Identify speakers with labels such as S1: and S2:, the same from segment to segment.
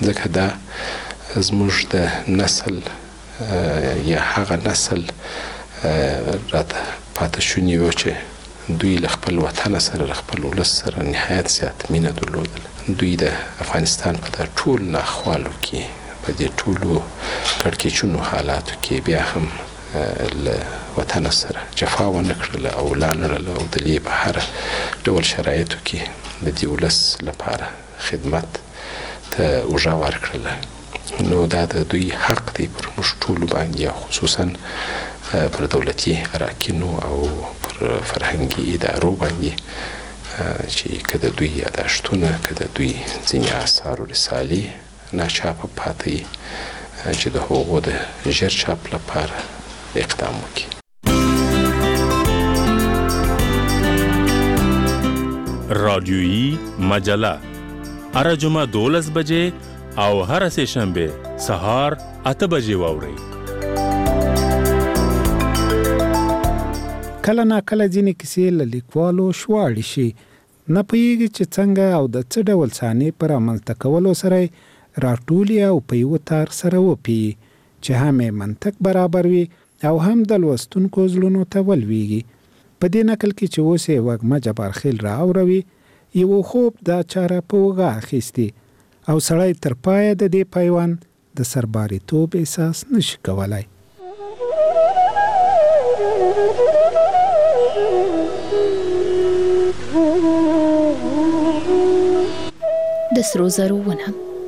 S1: ځکه دا زموږ د نسل یا هغه نسل راته پاتې شوني وو چې دوی له خپل وطن سره له خپل ولس سره نهایت زیات مینه درلودله. دوی د افغانستان په دا ټول ناخوالو کې په دې ټولو کړکېچونو حالاتو کې بیا هم له وطن سره جفا ونه کړله او لاړله او د دې په هر ډول شرایطو کې د دې ولس لپاره خدمت ته اوږه ورکړله. نو دا د دوی حق دی پر موږ ټولو باندې، خصوصا پر دولتي اراکینو او پر فرهنګي ادارو باندې چې که د دوی یاداشتونه، که د دوی ځینې آثار و رسالې ناچاپه پاتې چې د هغو د ژر چاپ لپاره اقدام وکړي.
S2: رادیویی مجله هر جمعه 12 بجې او هر سه شنبه سهار 8 بجې واورئ.
S3: کله نا کله ځینې کیسې له لیکوالو شواړې شي، نه پوهېږي چې څنګه او د څه ډول صحنې په رامنځته کولو سره راټولي او په یوه تار سره وپیي چې هم منطق برابر وي او هم د لوستونکو زړونو ته ولویږي. په دې نقل کې چې اوس یې وږمه جبارخیل راوروي، یو خوب دا چاره په وغه اخیستي او سړی تر پایه د دې پیوند د سرباریتوب احساس نشي کولای.
S4: د سرو زرو ونه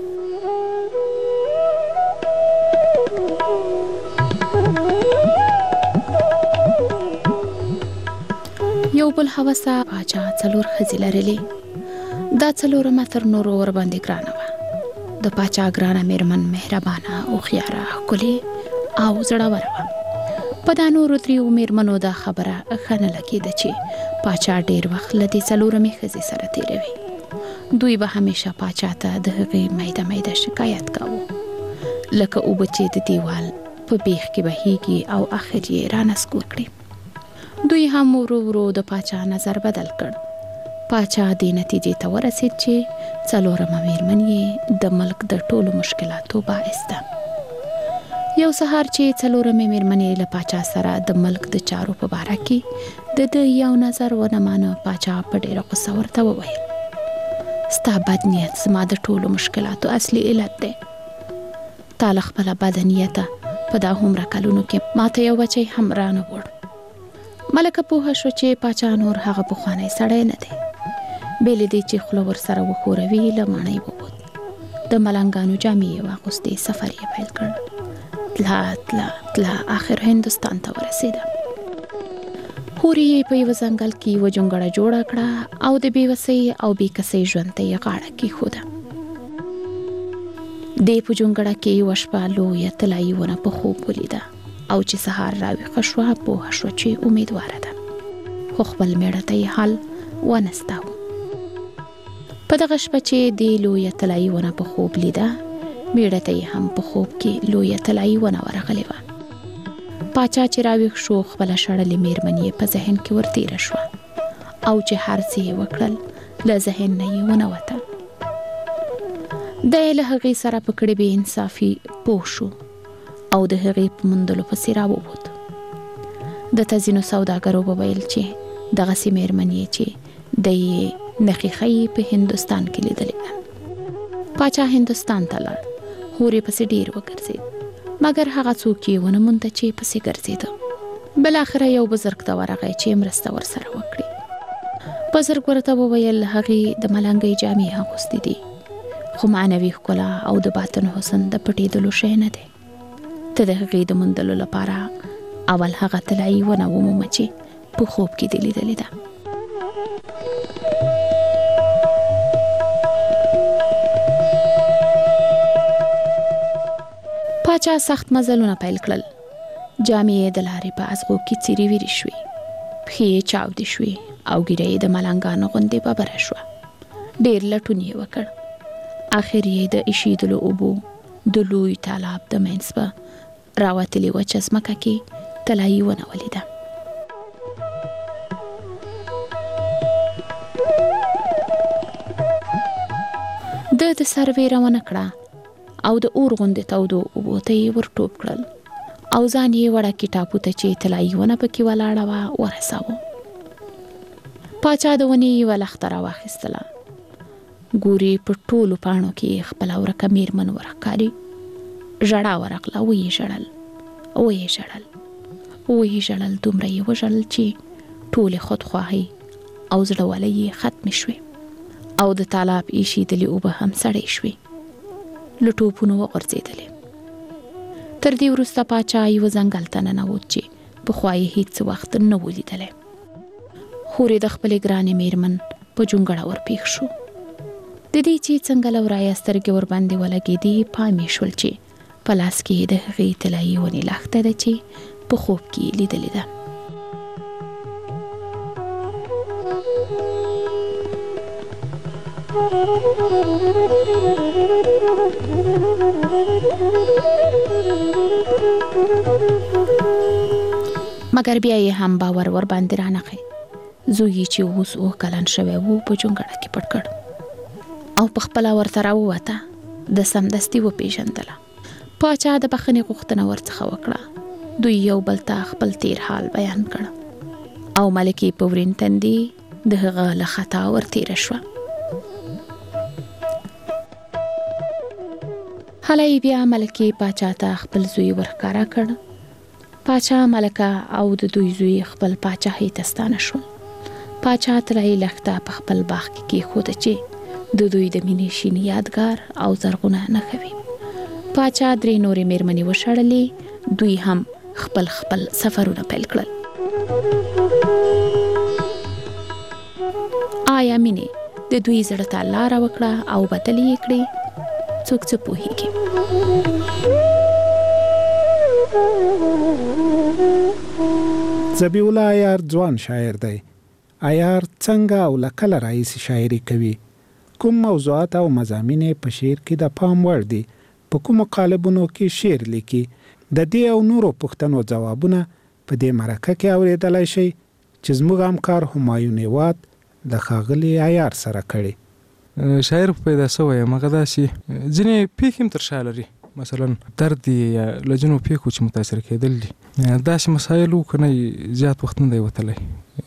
S4: یو بل هوسا باچا 4 ښځې لرلې. دا 4 تر نورو ور باندې ګرانه وه. د باچا ګرانه میرمن مهربانه، هوښیاره، ښکلې او زړوره وه. په دا نورو 3 میرمنو دا خبره ښه نه لګېده چې باچا ډېر وخت له دې 4 ښځې سره تېروي. دوی به همیشه باچا ته د هغې میده میده شکایت کاوه، لکه اوبه چې د دیوال په بیخ کې بهیږي او آخر یې رانسکور کړي. دوی هم ورو ورو د باچا نظر بدل کړ. باچا دې نتیجې ته ورسېد چې 4 میرمن یې د ملک د ټولو مشکلاتو باعث ده. یو سهار چې 4 میرمنې له باچا سره د ملک د چارو په باره کې د یو نظر ونه مانه، باچا په ډېره غوسه ورته وویل: ستا بد نیت زما د ټولو مشکلاتو اصلي علت دی. تا له خپله بده نیته په دا هومره کلونو کې ماته یو بچی هم رانه وړ. ملکه پوهه شوه چې باچا نور هغه پخوانی سړی نه دی. بېلې دې چې خوله ورسره وښوروي، له ماڼۍ ووت. د ملنګانو جامې یې واغوستې، سفر یې پیل کړ. تلا آخر هندوستان ته ورسېده. هورې یې په یوه ځنګل کې یوه جونګړه جوړه کړه او د بېوسۍ او بېکسۍ ژوند ته یې غاړه کېښوده. دې په جونګړه کې یوه شپه لویه طلایي ونه په خوب ولیده او چې سهار راویښه شوه، پوهه شوه چې امیدواره ده، خو خپل مېړه ته یې حال ونستاوه. په دغه شپه چې دې لویه طلایي ونه په خوب لیده، مېړه ته یې هم په خوب کې لویه طلایي ونه ورغلې وه. باچا چې راویښ شو، خپله شړلې میرمن یې په ذهن کې ورتېره شوه او چې هر څه یې وکړل، له ذهن نه یې ونوته. دی له هغې سره په کړې بې انصافي پوه شو او د هغې په موندلو پسې راووت. دته ځینو سوداګرو به ویل چې دغسې میرمن یې چې دی یې نښې ښیي په هندوستان کې لیدلې ده. باچا هندوستان ته لاړ، هورې پسې ډېر وګرځېد، مګر هغه څوک یې ونه مونده چې پسې ګرځېده. بالاخره یو بزرګ ته ورغی چې مرسته ورسره وکړي. بزرګ ورته وویل هغې د ملنګۍ جامې اغوستې دي، خو معنوي ښکلا او د باطن حسن د پټېدلو شی نه دی. ته د هغې د موندلو لپاره اول هغه طلایي ونه ومومه چې په خوب کې دې لیدلې ده. باچا سخت مزلونه پیل کړل. جامې یې د لارې په ازغو کې څیرې ویرې شوې، پښې یې چاودې شوې او ږیره یې د ملنګانو غوندې ببره شوه. ډېر لټون یې وکړ. آخر یې د ایشېدلو اوبو د لوی تالاب د منځ په راوتلې وچه ځمکه کې طلایي ونه ولیده. د سر ویره ونه کړه او د اور غوندې تودو اوبو ته یې ور ټوپ کړل او ځان یې وړکې ټاپو ته چې طلایي ونه پکې ولاړه وه ورساوه. پاچا د ونې یوه لښته راواخیستله. ګوري په ټولو پاڼو کې خپله ورکه میرمن ورښکاري. ژړا ورغله، ویې ژړل دومره یې وژړل چې ټولې خودخواهۍ او زړهولۍ یې ختمې شوې او د تالاب ایشېدلې اوبه هم سړې شوې، له ټوپونو وغورځېدلې. تر دې وروسته پاچا یوه ځنګل ته ننوت چې پخوا یې هېڅ وخت نه و لیدلی. خورې د خپلې ګرانې میرمن په جونګړه ورپېښ شو. د دې چې څنګه له ورایه سترګې ورباندې ولګېدې پام یې شول چې په لاس کې د هغې طلایي ونې لښته ده چې په خوب کې لیدلې ده. مګر بیا یې هم باور ور باندې رانغی. زوی چې اوس 9 کلن شوی و په جونګړه کې پټ کړ او په خپله ورته راووته. د سمدستي وپېژندله. پاچا د بخښنې غوښتنه ورڅخه وکړه. دوی یو بل ته خپل تیر حال بیان کړ او ملکې په ورین تندي د هغه له خطا ورتېره شوه. هله یې بیا ملکې پاچا ته خپل زوی ورښکاره کړ. پاچا، ملکه او د دوی زوی خپل پاچاهۍ ته ستانه شول. پاچا طلایي لښته په خپل باغ کې کېښوده چې د دوی د مینې شین یادګار او زرغونه نښه وي. پاچا 3 نورې میرمنې وشړلې. دوی هم خپل سفرونه پیل کړل. آیا مینې د دوی زړه ته لاره وکړه او بدلې یې کړې؟ څوک څه پوهیږي؟
S3: ذبیح الله عیار ځوان شاعر دی. عیار څنګه او له کله راهیسې شاعري کوي؟ کوم موضوعات او مضامین په شعر کې د پام وړ دي؟ په کومو قالبونو کې شعر لیکي؟ د دې او نورو پوښتنو ځوابونه په دې مرکه کې اورېدلی شئ چې زموږ همکار همایون هیواد د ښاغلي عیار سره کړي.
S5: شاعر پیدا شوی یم، هغه داسې ځینې پیښې هم تر شا لري، مثلا درد یا له ځینو پیښو چې متاثر کېدل دي. داسې مسایل وو که نه زیات وخت نه دی وتلی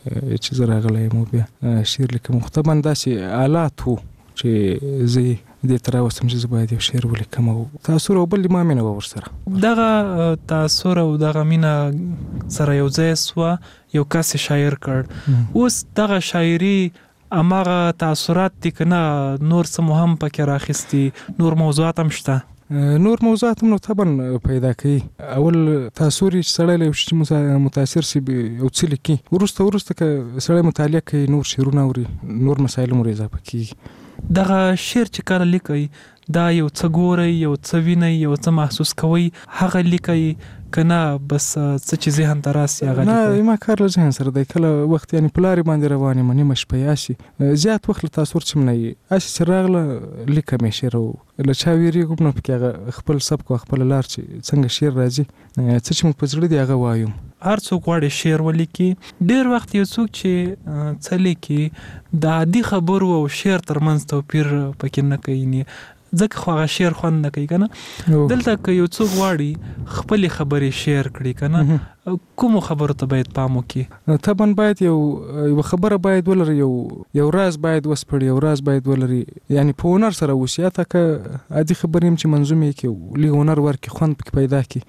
S5: چې زه راغلی یم بیا شعر لیکم. خو طبعا داسې آلات وو چې زه دې ته راوستم چې زه باید یو شعر ولیکم او تاثر او بل ما مینه وه ورسره.
S6: دغه تاثر او دغه مینه سره یو ځای سوه، یو کس شاعر کړ. اوس دغه شاعري هماغه تاثرات دي که نه نور څه مو هم پکې راخیستي؟ نور موضوعات هم شته؟
S5: نور موضوعات هم نو طبعا پیدا کوي. اول تاثر چې سړی له یو شي متاثر شي یو څه لیکي، وروسته که سړی مطالعه کوي نور شعرونه اوري نور مسایل هم اضافه کېږي.
S6: دغه شعر چې کله لیکئ دا یو څه ګورئ، یو څه وینئ، یو څه محسوس کوئ، هغه لیکئ که نه بس څه چې ذهن ته راسي هغه لیکئ؟
S5: نه، ما کار له ذهن سره دی. کله وخت یعنې په لارې باندې روان یم نیمه شپه یاسي زیات وخت له تاثر چې نه وي هسې چې راغله لیکم یې شعر او له چا ویرېږم نو پکې هغه خپل سبک او خپله لار چې څنګه شعر راځي څه چې مو په زړه دي هغه وایم.
S6: هر څوک غواړي شعر ولیکي. ډېر وخت یو څوک چې څه لیکي د عادي خبرو او شعر ترمنځ توپیر پکې نه کوي، ځکه خو هغه شعر خوند نه کوي که نه. دلته که یو څوک غواړي خپلې خبرې شعر کړي که نه، کومو خبرو ته باید پام وکړي؟
S5: طبعا باید یو خبره باید ولري، یو راز باید وسپړي، یو راز باید ولري، یعنی په هنر سره اوسي. حتی که عادي خبرې هم چې منظومې کړي لږ هنر ورکړي خوند پکې پیدا کړي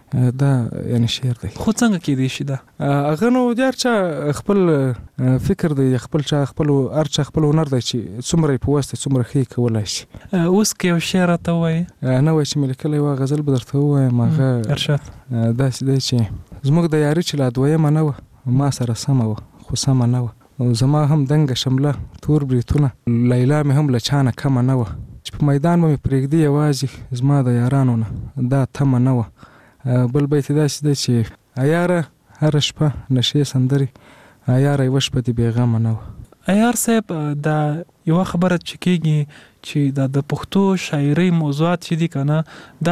S5: دا یعنی شعر دی.
S6: خو څنګه کېدی شي دا؟
S5: هغه نو د هر چا خپل فکر دی، هر چا خپل هنر دی چې څومره یې په وس دی څومره ښه یې کولی شي.
S6: اوس که یو شعر راته ووایې؟
S5: نه وایي چې مې لیکلی وه غزل به درته ووایم. هغه
S6: ارشاد
S5: داسې دی چې زموږ د یاري چې لا دویمه نه وه ما سره سمه وه خو سمه نه وه، زما هم دنګه شمله تور بریتونه لیلا مې هم له چا نه کمه نه وه، چې په میدان به مې پرېږدي یوازې زما د یارانو نه دا تمه نه وه. بل بیت داسې دی چې عیاره هره شپه نشې سندرې عیاره یوه شپه دې بېغمه نه وه.
S6: عیار صاحب دا یوه خبره چې کېږي چې دا د پښتو شاعرۍ موضوعات چې دي که نه دا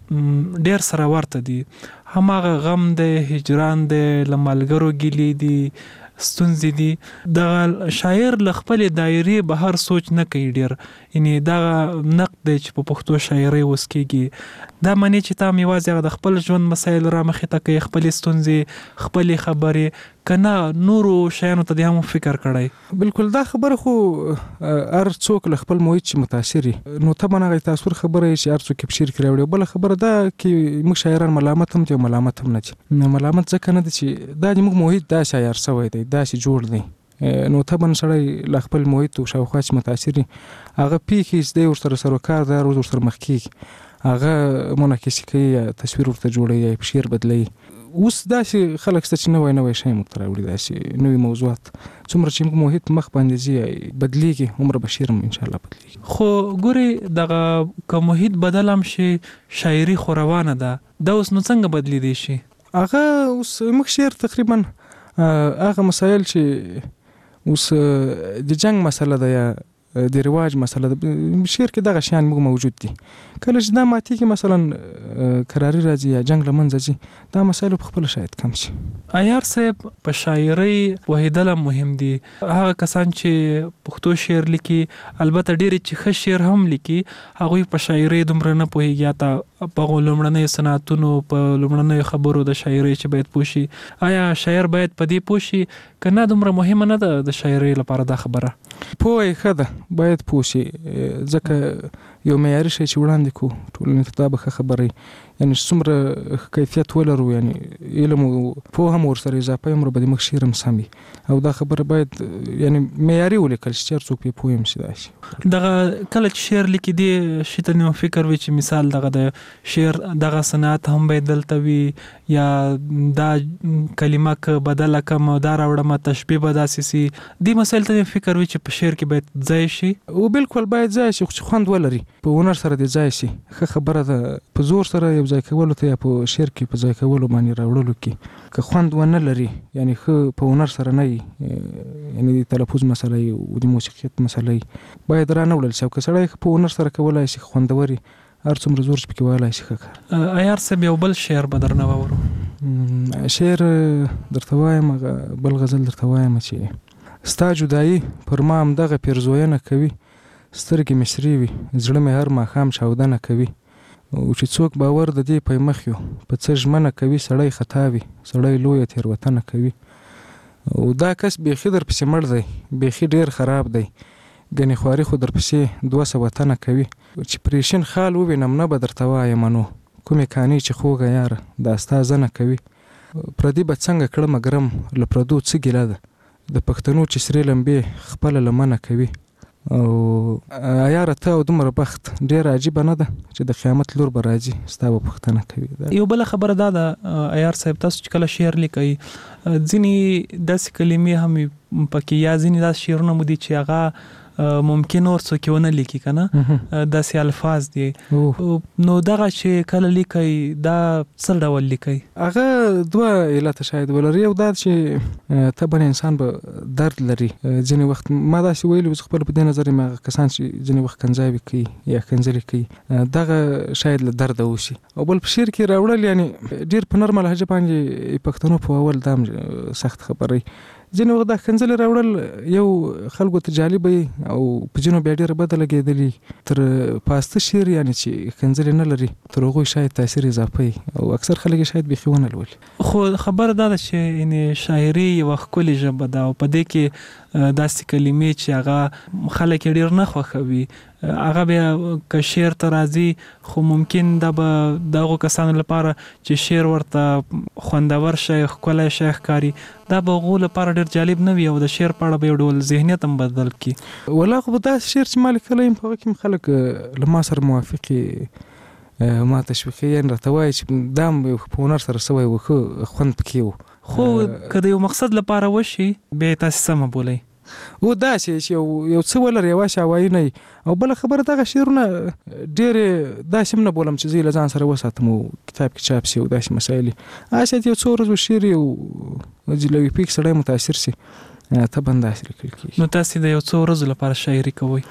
S6: ډېر سره ورته دي. هماغه غم دی، هجران دی، له ملګرو ګیلې دي، ستونزې دي. د شاعر له خپلې دایرې بهر سوچ نه کوي ډېر، یعنی دا نقد دی چې په پښتو شاعرۍ اوس کېږي دا معنی چې تام یوازې هغه د خپل ژوند مسایل را مخې ته کوي خپلې ستونزې خپلې خبرې که نه نورو شیانو ته دې هم فکر کړی
S5: بالکل دا خبره خو هر څوک له خپل محیط چې متاثر وي نو طبعا هغه تاثر خبره چې هر څوک په شعر کې راوړي بله خبره دا چې موږ شاعران ملامت هم دي او ملامت هم نه دي ملامت ځکه نه دي چې دا د موږ محیط دا شاعر سوی دی داسې جوړ دی نو طبعا سړی له خپل محیط او شاوخوا چې متاثر وي هغه پیښې چې دی ورسره سروکار دی هر ورځ ورسره مخ کېږي هغه منعکسي کوي یا تصویر ورته جوړوي یا په شعر بدلوي اوس داسې خلک شته چې نوی شی موږ ته راوړي داسې نوي موضوعات څومره چې موږ محیط مخ باندې ځي بدلېږي هومره به شعر هم انشاءالله بدلېږي
S6: خو ګورې دغه که محیط بدل هم شي شاعري خو روانه ده دا اوس نو څنګه بدلېدی شي
S5: هغه اوس موږ شعر تقریبا هغه مسایل چې اوس د جنگ مسله ده یا د رواج مسله ده شعر کې دغه شیان موږ موجود دي کله چې دا ماتېږي مثلا کراري راځي یا جنگ له منځه ځي دا مسایل په خپله شاید کم شي
S6: عیار صاحب په شاعرۍ پوهېدل هم مهم دي هغه کسان چې پښتو شعر لیکي البته ډېرې چې ښه شعر هم لیکي هغوی په شاعرۍ دومره نه پوهېږي یا ته په هغو لومړنیو صنعتونو په لومړنیو خبرو د شاعرۍ چې باید پوه شي آیا شاعر باید په دې پوه شي که نه دومره مهمه نه ده د شاعرۍ لپاره دا خبره
S5: پوه یې ښه ده باید پوه شي ځکه یو معیاري شی چې وړاندې کړو ټولنې ته دا به ښه خبره یعنی څومره کیفیت ولرو یعنی علم او پوهه هم ورسره اضافه وي هومره به د موږ شعر هم سم وي او دا خبره باید یعنی معیاري ولیکل شي چې هر څوک پرې پوه هم شي داسې
S6: دغه کله چې شعر لیکي دې شي ته نو فکر وي چې مثال دغه د شعر دغه صنعت هم باید دلته وي یا دا کلمه که بدله کړم دا راوړم تشبیه به داسې سي دې مسایل ته فکر وي چې په شعر کې باید ځای شي
S5: او بالکل باید ځای شي خو چې خوند ولري په هنر سره دې ځای شي ښه خبره ده په زور سره یو ځای کولو ته یا په شعر کې په ځای کولو باندې راوړلو کې که خوند ونه لري یعنی ښه په هنر سره نه وي یعنی د تلفظ مسله وي او د موسیقیت مسله وي باید را نه وړل شي او که سړی په هنر سره کولی شي خوندور هر څومره زور چې پکې ویلی شي ښه کار
S6: عیار صاحب یو بل شعر به درنه واورو
S5: شعر درته وایم بل غزل درته وایم چې ستا جدایي پر ما همدغه پیرزوینه کوي سترګې مې سرې وي زړه مې هر ماښام چاودنه کوي او چې څوک باور د دې پی مخ یو په څه ژمنه کوي سړی خطا وي سړی لویه تېروتنه کوي او دا کس بیخي در پسې مړ دی بیخي ډېر خراب دی ګنې خواري خو در پسې 200 تنه کوي چې پریشین خال ووینم نه به درته وایم نو کومې کانې چې خوږه یاره دا ستا زنه کوي پردي به څنګه کړمه ګرم له پردو څه ګیله ده د پښتنو چې سرې لمبې خپله لمنه کوي او یاره ته او دومره بخت ډېر عجیبه نه ده چې د قیامت لور به راځي ستا به پوښتنه کوي
S6: یو بله خبره دا ده عیار صاحب تاسو چې کله شعر لیکئ ځینې داسې کلمې هم پکې یا ځینې داسې شعرونه مو دي چې هغه ممکن اور څوک ونه لیکي که نه داسې الفاظ دي نو دغه چې کله لیکئ دا څه ډول لیکئ
S5: هغه دوه علته شاید ولري یو دا چې طبعا انسان به درد لري ځینې وخت ما داسې ویلي اوس خپل په دې نظر یم هغه کسان چې ځینې وخت کنځاوي کوي یا کنځلې کوي دغه شاید له درده وشي او بل په شعر کې راوړل یعنی ډېر په نرمه لهجه باندې پښتنو په اول دا هم سخت خبرې ځینې وخت دا کنځلې راوړل یو خلکو ته جالبه وي او په ځینو بیا ډېره بده لګېدلي تر پاسته شعر یعنی چې کنځلې نه لري تر هغوی شاید تاثیر اضافه وي او اکثر خلک یې شاید بیخي ونه لولي
S6: خو خبره دا ده چې یعنې شاعري یوه ښکلې ژبه ده او په دې کې داسې کلمې چې هغه خلک یې ډېر نه خوښوي هغه بیا که شعر ته راځي خو ممکن دا به د هغو کسانو لپاره چې شعر ورته خوندور شی ښکلی شی ښکاري دا به هغو لپاره ډېر جالب نه وي او د شعر په اړه به یو ډول ذهنیت هم بدل کړي
S5: والله خو به داسې شعر چې ما لیکلی یم په هغه کې هم خلک له ما سره موافق ما تشویقي یعنې راته وایي چې دا هم په هنر سره سوی و ښه خوند پکې و
S6: خو که د یو مقصد لپاره وشي بیا یې تاسې سمه بولئ
S5: او داسې چې یو څه ولري یواشې هوایي نه وي او بله خبره دغه شعرونه ډېرې داسې هم نه بولم چې زه یې له ځان سره وساتم او کتاب کې چاپ شي او داسې مسایل شاید یو څو ورځو شعر یې او له یوې پیښې سړی متاثر شي طبعا داسې لیکل کېږي
S6: نو تاسې د یو څو ورځو لپاره شاعري کوئ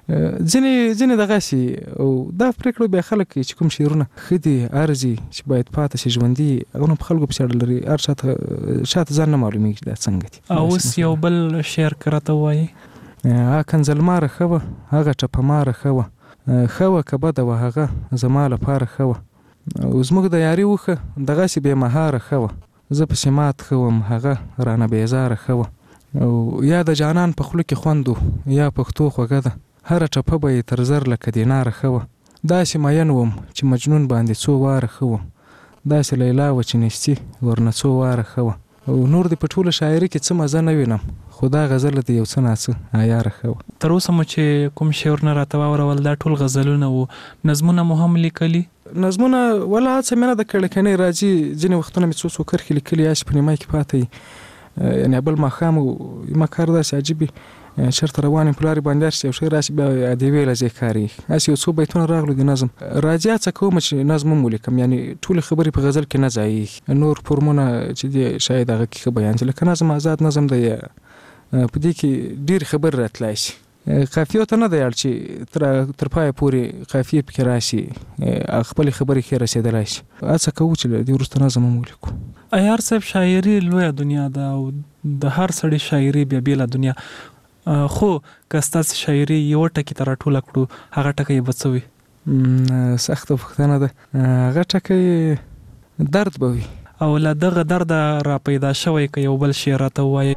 S5: ځینې دغسې او دا پرېکړه بیا خلک کوي چې کوم شعرونه ښه دي ارزي چې باید پاته شي ژوندي هغه نو په خلکو پسې اړه لري هر چاته ځان نه معلومېږي چې دا څنګه دي
S6: او اوس یو بل شعر که راته ووایي
S5: کنځلماره ښه وه، هغه ټپماره ښه وه، ښه وه که بده وه هغه زما لپاره ښه وه. او زموږ د یاري اوښه دغسې بې مهاره ښه وه، زه پسې مات ښه وم هغه رانه بیزاره ښه وه. او یا د جانان په خوله کې خوند و یا پښتو خوږه ده، هره ټپه به یې تر زر لکه دیناره ښه وه. داسې مین وم چې مجنون باندې څو واره ښه وم، داسې لیلا وه چې نیستي ورنه څو واره ښه وه. او نور دې په ټوله شاعري کې څه مزه نه وینم، خو دا غزله دې یو څه ناڅه عیاره ښه وه.
S6: تر اوسه مو چې کوم شعرونه راته واورول دا ټول غزلونه وو، نظمونه مو هم لیکلي؟
S5: نظمونه ولا هڅه مې نه ده کړې، کنې راځي ځینې وختونه مې څو کرښې لیکلي یا چې په نیمه کې پاته وي، یعنې بل ماښام زما کار داسې عجیب وي چېرته روان یم په لارې باندې هر څه یو شی راشي بیا د یوې لحظې کار یي، هسې یو څو بیتونه راغلو د نظم راځي هڅه کوم چې نظم هم ولیکم، یعنې ټولې خبرې په غزل کې نه ځایېږي، نور فورمونه چې دي شاید هغه کې ښه بیان شي، لکه نظم آزاد نظم دی په دې کې ډېرې خبرې راتلای شي، قافیو ته نه دی اړ چې تر پایه پورې قافیې پکې راشي، خپلې خبرې ښې رسېدلی شي. هڅه کوو چې له دې وروسته نظم هم ولیکو.
S6: عیار صاحب شاعري لویه دنیا ده او د هر سړي شاعري بیا بېله دنیا، خو که ستاسې شاعري یوه ټکي ته راټوله کړو هغه ټکی به څه وي؟
S5: سخته پوښتنه ده، هغه ټکی درد به وي.
S6: او له دغه درده را پیدا شوی که یو بل شعر راته ووایې؟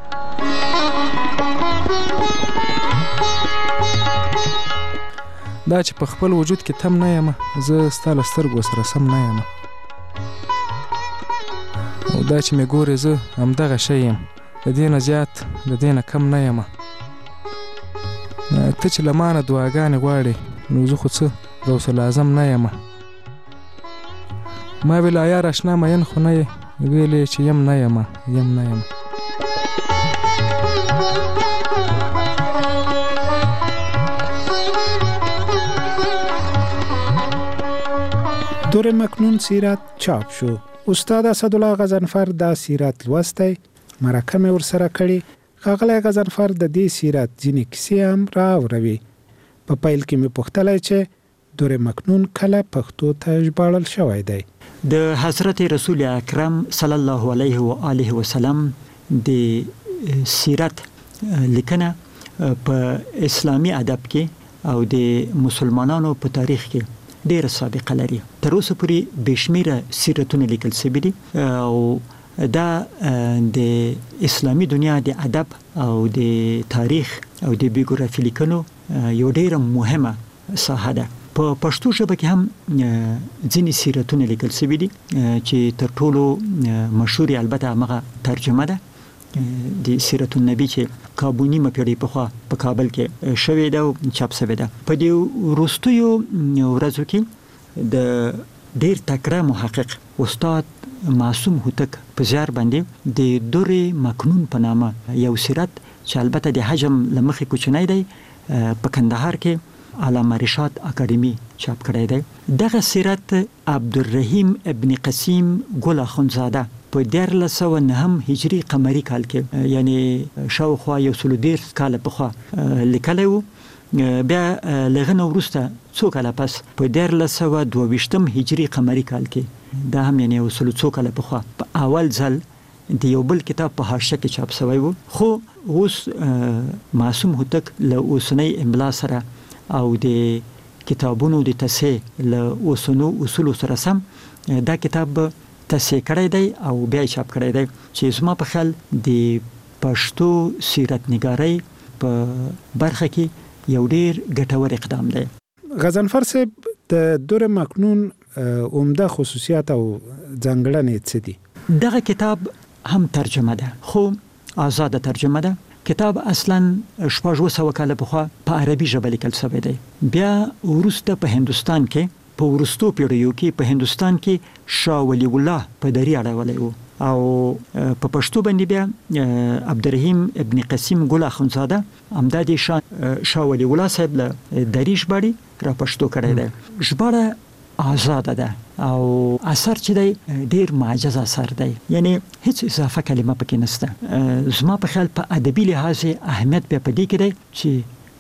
S5: دا چې په خپل وجود کې تم نه یم، زه ستا له سترګو سره سم نه یم، او دا چې مې ګورې زه همدغه شی یم، د دې نه زیات د دې نه کم نه یم. ته چې له ما نه دعاګانې غواړې نو زه خو څه غوث الاعظم نه یم. ما ویل عیار اشنا مین خو نه یې، ویلې چې یم نه یم یم نه یم.
S3: دور مکنون سیرت چاپ شو. استاد اسدالله غضنفر دا سیرت لوستی، مرکه مې ورسره کړې. ښاغلی غضنفر د دې سیرت ځینې کیسې هم راوروي. په پیل کې مې پوښتلی چې دور مکنون کله پښتو ته ژباړل شوی دی.
S7: د حضرت رسول اکرم صلی الله علیه و آله وسلم د سیرت لیکنه په اسلامی ادب کې او د مسلمانانو په تاریخ کې ډېره سابقه لري. تر اوسه پورې بېشمېره سیرتونه لیکل شوي دي او دا د اسلامی دنیا د ادب او د تاریخ او د بیوګرافي لیکنو یو ډېره مهمه ساحه ده. په پښتو ژبه کې هم ځینې سیرتونه لیکل شوي دي چې تر ټولو مشهوري البته هغه ترجمه ده د سیرت النبی چې کابونیمه پیړۍ پخوا په کابل کې شوې ده او چاپ شوې ده. په دې وروستیو ورځو کې د ډېر تکړه محقق استاد معصوم هوتک په زیار باندې د دور مکنون په نامه یو سیرت چې البته د حجم له مخې کوچنی دی په کندهار کې علامه رشاد اکاډمي چاپ کړی دی. دغه سیرت عبدالرحیم ابن قسیم ګل اخندزاده په 1409 هجری قمری کال کې یعنی شاوخوا 130 کال پخوا لیکلی و. بیا لغه وروسته څو کاله پس په 1422 هجری قمری کال کې دا هم یعنی 100 کاله پخوا په اول ځل د یو بل کتاب په حاشیه کې چاپ شوی و. خو اوس معصوم هوتک له اوسنۍ املا سره او د کتابونو د تصحیح له اوسنو اصولو سره سم دا کتاب تصحیح کړی دی او بیا چاپ کړی دی چې زما په خیال د پښتو سیرت نګارۍ په برخه کې یو ډیر ګټور اقدام دی.
S3: غضنفر صاحب د دور مکنون عمده خصوصیات او ځانګړنې څه دي؟
S7: دغه کتاب هم ترجمه ده خو آزاده ترجمه ده. کتاب اصلا 1400 کال پخوا په عربي ژبه لیکل شوی دی. بیا وروسته په هندستان کې په ورستو پیړیو کې په هندستان کې شاه ولی الله په دری اړولی و او په پښتو باندې بیا عبدالرحیم ابن قسیم ګل اخندزاده همدا د شاه ولی الله صاحب له دری ژباړې را پښتو کړی دی. ژباړه آزاده ده او اثر چې دی ډیر معجز اثر دی، یعنی هیڅ اضافه کلمه پکې نشته. زما په خیال په ادبي لحاظ اهمیت بیا په دې کې دی چې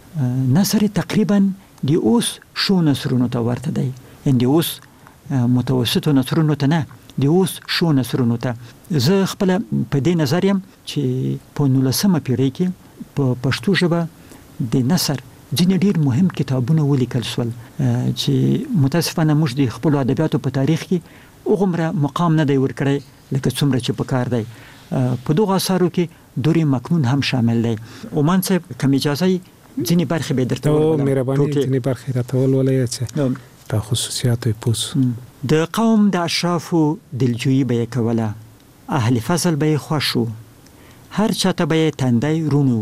S7: نثر تقریبا د اوس شو نثرونو ته ورته دی، یعنی د اوس متوسطو نثرونو ته نه، د اوس شو نثرونو ته. زه خپل په دې نظر یم چې په 19مه پیړۍ کې په پښتو ژبه د نثر ځینې ډیر مهم کتابونه ولیکل شول چې متاسفانه موږ د خپل ادبیاتو په تاریخ کې وګمره مقام نه دی ورکړی لکه څومره چې پکار دی. په دغه اثارو کې دوري مکنون هم شامل دی. عمان صاحب کوم اجازه ځینې برخې به درته
S3: ولولم. مهرباني ځینې برخې راته ولولئ چې په خصوصیاتو پوس.
S7: د قوم د اشرافو دلجویي به کوله، اهل فضل به خوشو، هر چاته به تندی رونو،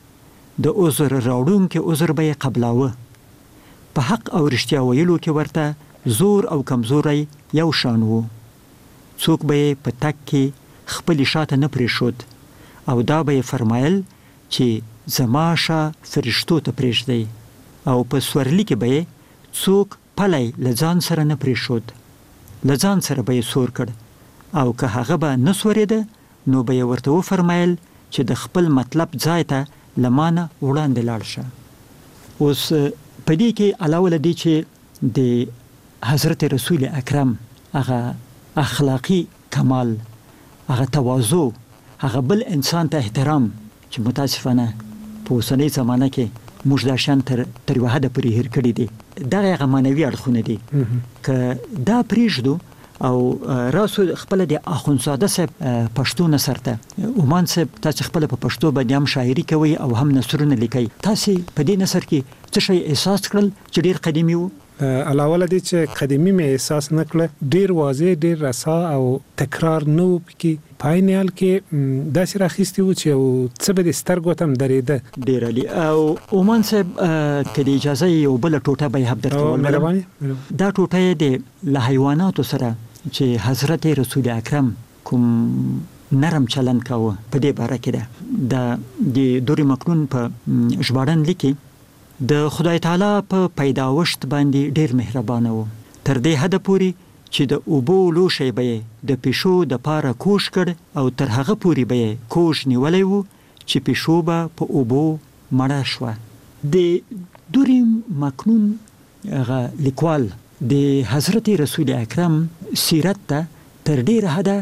S7: د عذر راوړونکو عذر به قبلاوه، په حق او رښتیا ویلو کې ورته زور او کمزوري یو شان وو. څوک به په تک کې خپل شاته نه پریښود او دا به فرمایل چې زما شا فرشتو ته پریږدي، او په سورلی کې به څوک پلی لځان سره نه پریښود، لځان سره به سور کړ، او که هغه به نه سورېده نو به ورته و فرمایل چې د خپل مطلب ځای ته لمانه وړاندې لاړ شه. اوس په دې کې علاوه له دې چې د حضرت رسول اکرم هغه اخلاقی کمال، هغه تواضع، هغه بل انسان ته احترام چې متاسفانه په اوسنۍ زمانه کې موږ دا شان تر یوه حده پورې هیر کړي دي. دغه هغه معنوي اړخونه دي. که دا پرېږدو او راسو خپل د اخوندزاده صاحب پښتو نثر ته، عمان صاحب تاسو خپل په پښتو باندې هم شاعري کوي او هم نثرونه لیکي، تاسو په دې نثر کې څه شی احساس کړل چې ډیر قدیمی وو؟
S3: علاوه له دې چې قدیمی مې احساس نکړه، ډیر واضح، ډیر رسا او تکرار نو پکې. پاینال کې داسې راخیستي وو چې څه به د سترګو ته هم درېده.
S7: ډیر علي. او عمان صاحب که د اجازه یو بل ټوټه به هم درته ولولم. دا ټوټه د له حیواناتو سره چې حضرت رسول اکرم کوم نرم چلند کاوه په دې باره کې ده. د دوري مکنون په ژباړن لیکي د خدای تعالی په پیداوشت باندې ډیر مهربانه وو، تر دې حد پوري چې د اوبو لوشی به د پیشو د پاره کوش کړ او تر هغه پوري به کوش نیولای وو چې پیشو به په اوبو مړه شوه. د دوري مکنون هغه لیکوال د حضرت رسول اکرم سیرت ته تر ډیره حده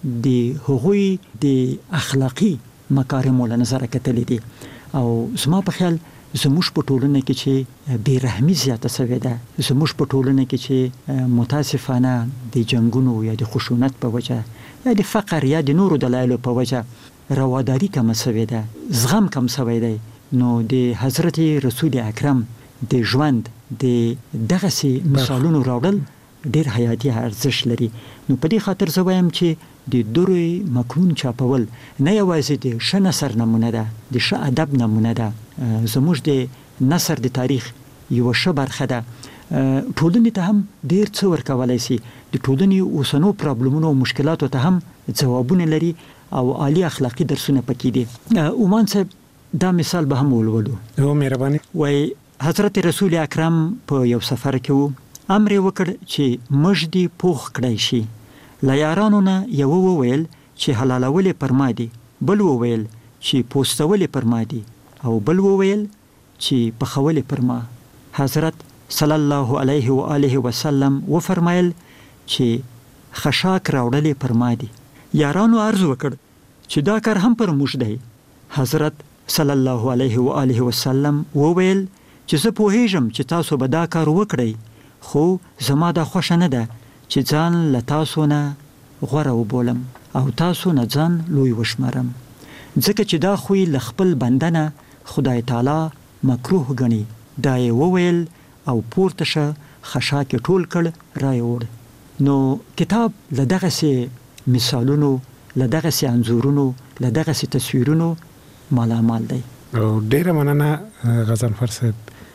S7: د هغوی د اخلاقی مکارمو له نظره کتلې دي. او زما په خیال زموږ په ټولنه کې چې بې رحمي زیاته شوې ده، زموږ په ټولنه کې چې متاسفانه د جنګونو یا د خشونت په وجه یا د فقر یا د نورو دلایلو په وجه رواداری کم شوې ده، زغم کم شوی دی. نو د حضرت رسول اکرم د ژوند د دغسې مثالونو راوړل ډیر حیاتي ارزښت لري. نو په دې خاطر زه وایم چې د دوري مکنون چاپول نه یوازې د ښه نثر نمونه ده، د ښه ادب نمونه ده، زموږ د نثر د تاریخ یوه ښه برخه ده. ټولنې ته هم ډیر څه ورکولی شي، د ټولنې اوسنو پرابلمونو او مشکلاتو ته هم ځوابونه لري او عالی اخلاقی درسونه پکې دي. عمان صاحب دا مثال به هم ولولو.
S3: مهرباني.
S7: وای حضرت رسول اکرم په یو سفر کې وو، امر یې وکړ چې موږ دې پوخ کړی شي. له یارانو نه یو وویل چې حلالول پر ما دي، بل وویل چې پوستول پر ما دي، او بل وویل چې پخول پر ما. حضرت صلی الله علیه و آله وسلم و فرمایل چې خشاک راوړل پر ما دي. یارانو عرض وکړ چې دا کار هم پر موږ دی. حضرت صلی الله علیه و آله وسلم وویل چې زه پوهیږم چې تاسو به دا کار وکړئ، خو زما دا خوښه نه ده چې ځان له تاسو نه غوره وبولم او تاسو نه ځان لوی وشمارم، ځکه چې دا خوی له خپل بنده نه خدای تعالی مکروه ګڼي. دا یې وویل او پورته شه خشاک ټول کړ را یې وړ. نو کتاب له دغسې مثالونو، له دغسې انځورونو، له دغسې تصویرونو مالامال دی.
S3: او ډیره مننه غضنفر صاحب.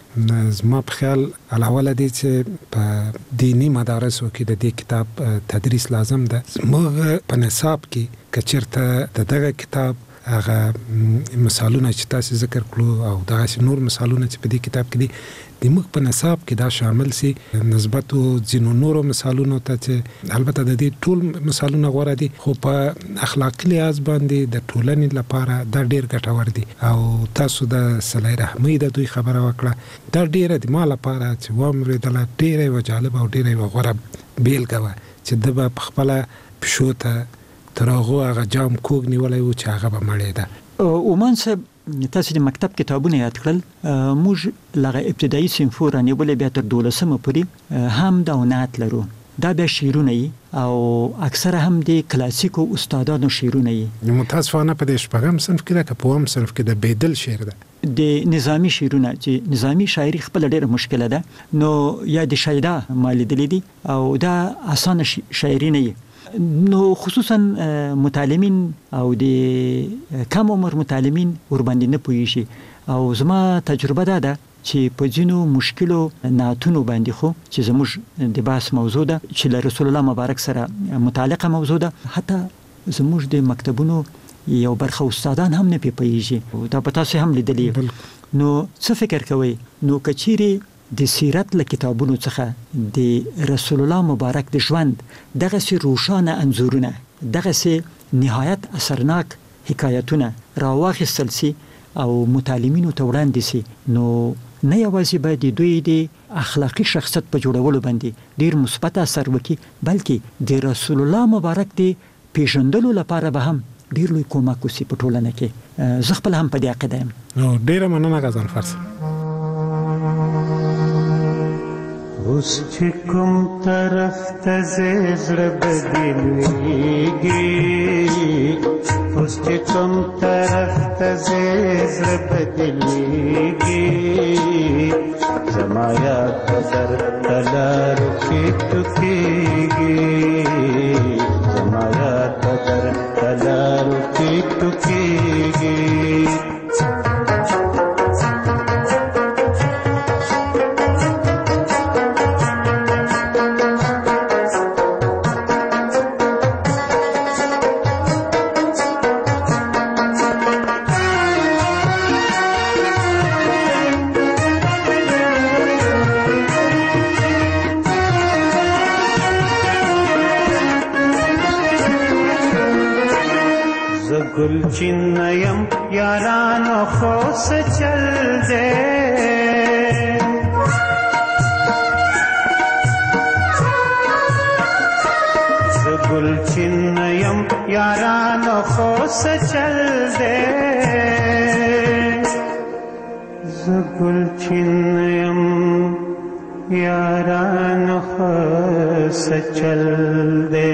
S3: زما په خیال علاوه له دې چې په دینی مدارسو کې د دې کتاب تدریس لازم ده. زموږ په نصاب کې که چېرته دغه کتاب هغه مثالونه چې تاسو ذکر کړو او دغسې نور مثالونه چې په دې کتاب کې دي د موږ په نصاب کې دا شامل سي نسبت ځینو نورو مثالونو ته چې البته د دې ټول مثالونه غوره دي، خو په اخلاقي لحاظ باندې د ټولنې لپاره دا ډیر ګټور دي. او تاسو د صله رحمۍ د دوی خبره وکړه، دا ډیره د ما لپاره چې واورېدله ډیره یوه جالبه او ډیره یوه غوره بیلګه وه چې ده به پخپله پیشو ته تر هغو هغه جام کوږ نیولی و چې هغه به مړېده.
S7: عمان صاحب تاسو د مکتب کتابونه یاد کړل موږ لغه ابتدایي صنف رانیولې بیا تر 12مه پورې هم دا ونات لرو دا به شیرونه او اکثره هم د کلاسیکو استادانو شیرونه
S3: متاسفانه په دې شپږم صنف کې د کپوم صنف کې د بیدل شعر ده
S7: د نظامی شیرونه چې نظامی شاعری خپل ډیره مشکله ده نو یا د شایده مال دي او دا اسانه شاعری نه نو خصوصا متعلمین او د کم عمر متعلمین ور باندې نه پوهیږي او زما تجربه ده چې په ځینو مشکلو ناتونو باندې خو چې زموږ د بحث موضوع ده چې له رسول الله مبارک سره متعلقه موضوع ده حتی زموږ د مکتبونو یو برخه استادان هم نه پیږي دا په تاسو هم لیدلی نو څه فکر کوي نو کچيري د سیرت له کتابونو څخه د رسول الله مبارک د ژوند دغه سي روشانه انځورونه دغه سي نهایت اثرناک حکایتونه راوخیستل سي او متعلمینو ته وړاندې سي نو نه یوازې باید دوی د اخلاقی شخصیت په جوړولو باندې ډیر مثبت اثر وکړي بلکې د رسول الله مبارک د پیژندلو لپاره به هم ډیر لوی کومک وسی په ټولنه کې زه خپل هم په دې عقیده یم
S3: نو ډیره مننه غزل فارس
S8: اوس چې کوم طرف ته زړه بدلېږي اوس چې کوم طرف ته زړه بدلېږي زما یاد در تلارو کې ټوکېږي زما یاد در تلارو کې ټوکېږي گلچینیم یارانو خوش چل دے گلچینیم یارانو خوش چل دے گلچینیم یارانو خوش چل دے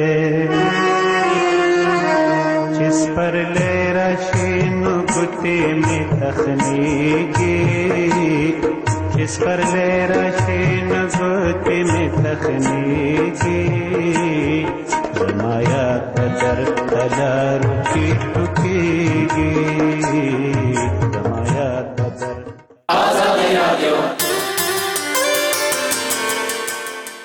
S8: جس پر لے رشین گٹی میں تخنیگی جس پر لے رشین گٹی میں تخنیگی زمایا قدر تلار کی ٹکیگی